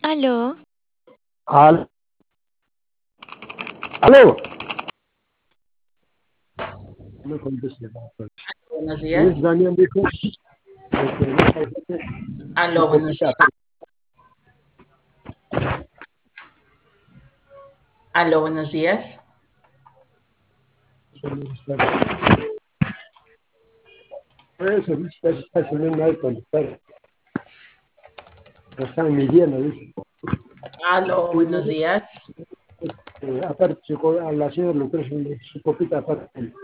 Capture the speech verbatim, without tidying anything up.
Aló, Al- ¿Aló? No contesté. Buenos Es días. Daniel dijo de que no hay gente Aló, un buenos poquito días. aparte. Aló, buenos días. Eso, eso está sonando ahí cuando está, lo están midiendo, dice. Aló, Y buenos me dice, días. eh, aparte, su, co- a la señora Lucrecia, un poquito aparte.